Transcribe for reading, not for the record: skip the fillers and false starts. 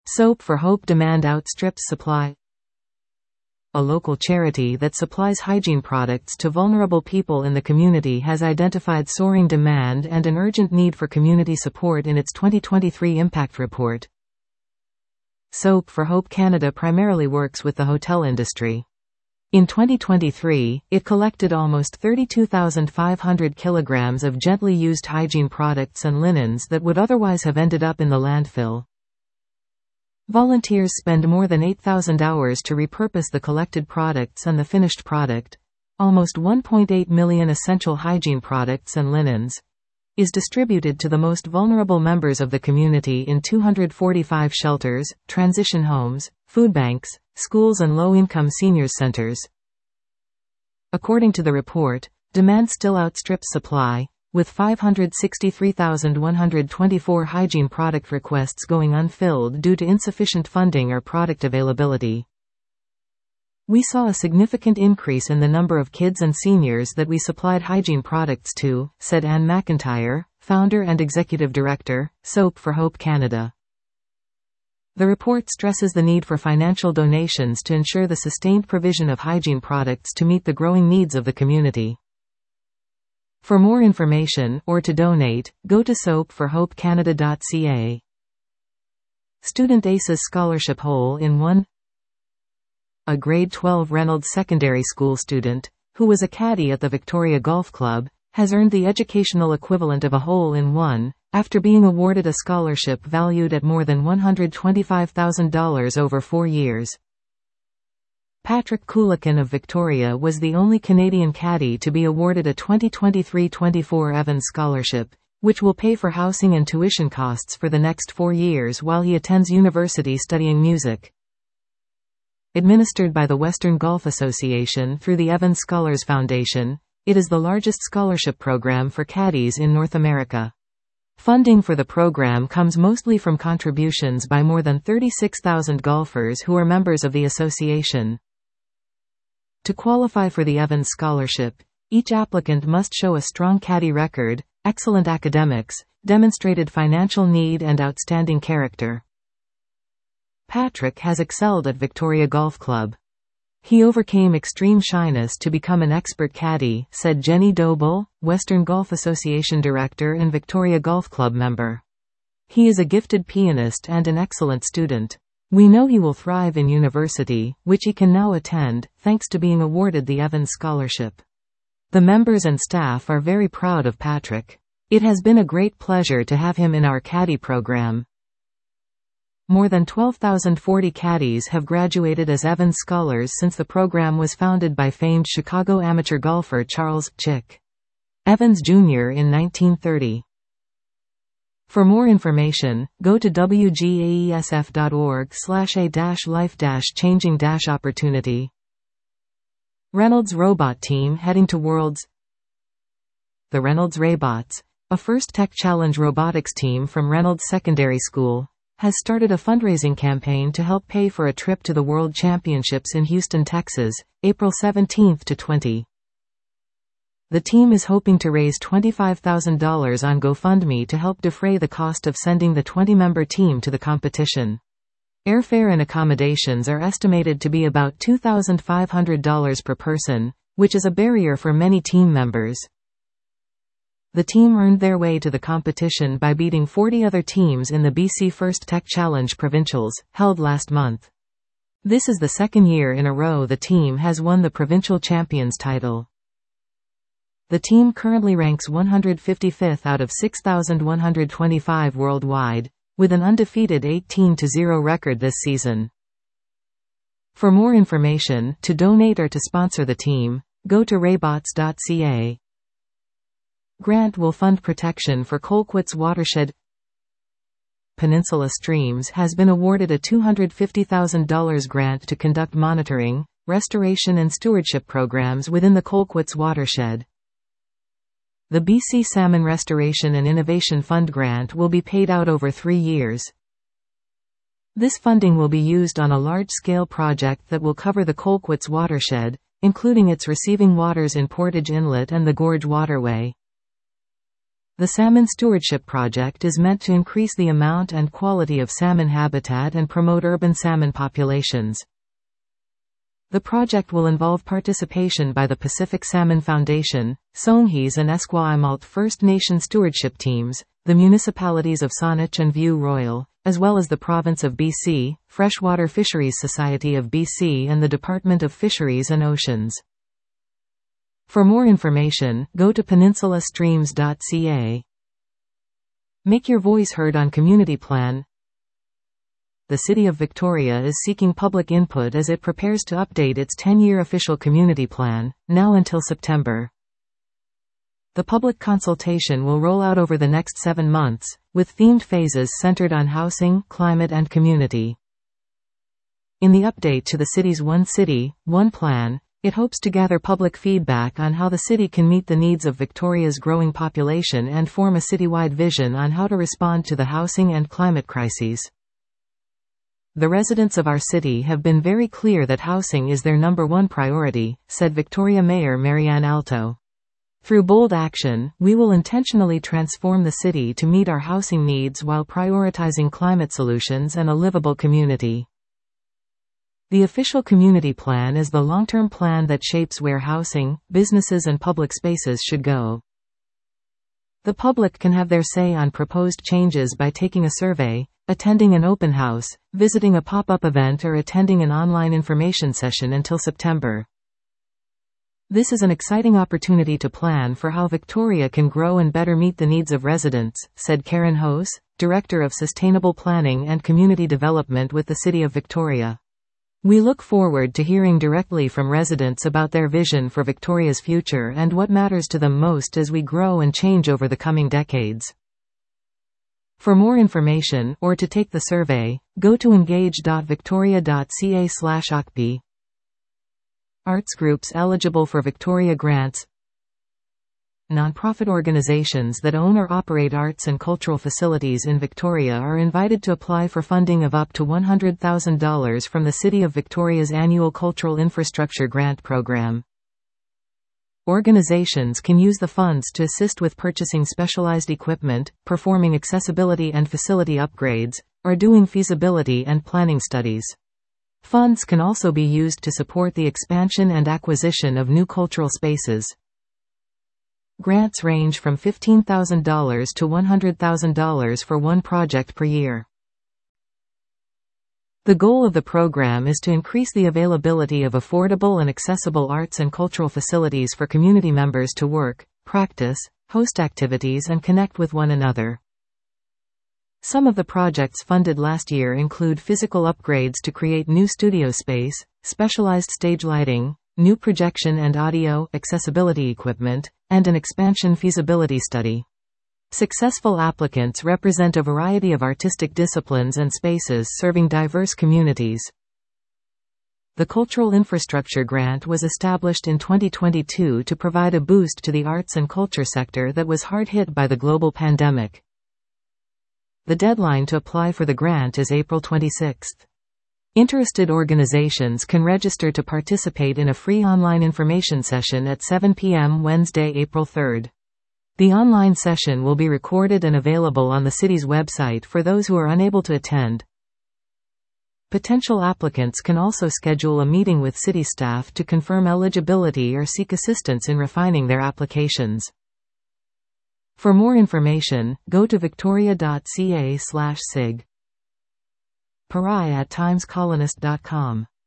Soap for Hope demand outstrips supply. A local charity that supplies hygiene products to vulnerable people in the community has identified soaring demand and an urgent need for community support in its 2023 Impact Report. Soap for Hope Canada primarily works with the hotel industry. In 2023, it collected almost 32,500 kilograms of gently used hygiene products and linens that would otherwise have ended up in the landfill. Volunteers spend more than 8,000 hours to repurpose the collected products and the finished product, almost 1.8 million essential hygiene products and linens, is distributed to the most vulnerable members of the community in 245 shelters, transition homes, food banks, schools and low-income seniors centers. According to the report, demand still outstrips supply, with 563,124 hygiene product requests going unfilled due to insufficient funding or product availability. We saw a significant increase in the number of kids and seniors that we supplied hygiene products to, said Anne McIntyre, founder and executive director, Soap for Hope Canada. The report stresses the need for financial donations to ensure the sustained provision of hygiene products to meet the growing needs of the community. For more information, or to donate, go to soapforhopecanada.ca. Student ACES Scholarship Hole in One. A grade 12 Reynolds Secondary School student, who was a caddy at the Victoria Golf Club, has earned the educational equivalent of a hole in one, after being awarded a scholarship valued at more than $125,000 over 4 years. Patrick Coolican of Victoria was the only Canadian caddy to be awarded a 2023-24 Evans Scholarship, which will pay for housing and tuition costs for the next 4 years while he attends university studying music. Administered by the Western Golf Association through the Evans Scholars Foundation, it is the largest scholarship program for caddies in North America. Funding for the program comes mostly from contributions by more than 36,000 golfers who are members of the association. To qualify for the Evans Scholarship, each applicant must show a strong caddy record, excellent academics, demonstrated financial need and outstanding character. Patrick has excelled at Victoria Golf Club. He overcame extreme shyness to become an expert caddy, said Jenny Doble, Western Golf Association Director and Victoria Golf Club member. He is a gifted pianist and an excellent student. We know he will thrive in university, which he can now attend, thanks to being awarded the Evans Scholarship. The members and staff are very proud of Patrick. It has been a great pleasure to have him in our caddy program. More than 12,040 caddies have graduated as Evans Scholars since the program was founded by famed Chicago amateur golfer Charles Chick Evans Jr. in 1930. For more information, go to wgaesf.org/a-life-changing-opportunity. Reynolds Robot Team heading to Worlds. The Reynolds Raybots, a first Tech Challenge robotics team from Reynolds Secondary School, has started a fundraising campaign to help pay for a trip to the World Championships in Houston, Texas, April 17 to 20. The team is hoping to raise $25,000 on GoFundMe to help defray the cost of sending the 20-member team to the competition. Airfare and accommodations are estimated to be about $2,500 per person, which is a barrier for many team members. The team earned their way to the competition by beating 40 other teams in the BC First Tech Challenge Provincials, held last month. This is the second year in a row the team has won the provincial champions title. The team currently ranks 155th out of 6,125 worldwide, with an undefeated 18-0 record this season. For more information, to donate or to sponsor the team, go to raybots.ca. Grant will fund protection for Colquitt's watershed. Peninsula Streams has been awarded a $250,000 grant to conduct monitoring, restoration and stewardship programs within the Colquitt's watershed. The BC Salmon Restoration and Innovation Fund grant will be paid out over 3 years. This funding will be used on a large-scale project that will cover the Colquitt's watershed, including its receiving waters in Portage Inlet and the Gorge Waterway. The Salmon Stewardship Project is meant to increase the amount and quality of salmon habitat and promote urban salmon populations. The project will involve participation by the Pacific Salmon Foundation, Songhees and Esquimalt First Nation stewardship teams, the municipalities of Saanich and View Royal, as well as the Province of BC, Freshwater Fisheries Society of BC and the Department of Fisheries and Oceans. For more information, go to peninsulastreams.ca. Make your voice heard on Community Plan. The City of Victoria is seeking public input as it prepares to update its 10-year official community plan, now until September. The public consultation will roll out over the next 7 months, with themed phases centered on housing, climate and community. In the update to the city's One City, One Plan, it hopes to gather public feedback on how the city can meet the needs of Victoria's growing population and form a citywide vision on how to respond to the housing and climate crises. The residents of our city have been very clear that housing is their number one priority, said Victoria Mayor Marianne Alto. Through bold action, we will intentionally transform the city to meet our housing needs while prioritizing climate solutions and a livable community. The official community plan is the long-term plan that shapes where housing, businesses and public spaces should go. The public can have their say on proposed changes by taking a survey, attending an open house, visiting a pop-up event or attending an online information session until September. This is an exciting opportunity to plan for how Victoria can grow and better meet the needs of residents, said Karen Hose, Director of Sustainable Planning and Community Development with the City of Victoria. We look forward to hearing directly from residents about their vision for Victoria's future and what matters to them most as we grow and change over the coming decades. For more information, or to take the survey, go to engage.victoria.ca/OCP. Arts groups eligible for Victoria grants. Nonprofit organizations that own or operate arts and cultural facilities in Victoria are invited to apply for funding of up to $100,000 from the City of Victoria's annual Cultural Infrastructure Grant Program. Organizations can use the funds to assist with purchasing specialized equipment, performing accessibility and facility upgrades, or doing feasibility and planning studies. Funds can also be used to support the expansion and acquisition of new cultural spaces. Grants range from $15,000 to $100,000 for one project per year. The goal of the program is to increase the availability of affordable and accessible arts and cultural facilities for community members to work, practice, host activities and connect with one another. Some of the projects funded last year include physical upgrades to create new studio space, specialized stage lighting, new projection and audio accessibility equipment, and an expansion feasibility study. Successful applicants represent a variety of artistic disciplines and spaces serving diverse communities. The Cultural Infrastructure Grant was established in 2022 to provide a boost to the arts and culture sector that was hard hit by the global pandemic. The deadline to apply for the grant is April 26. Interested organizations can register to participate in a free online information session at 7 p.m. Wednesday, April 3. The online session will be recorded and available on the city's website for those who are unable to attend. Potential applicants can also schedule a meeting with city staff to confirm eligibility or seek assistance in refining their applications. For more information, go to victoria.ca/sig. Parai@timescolonist.com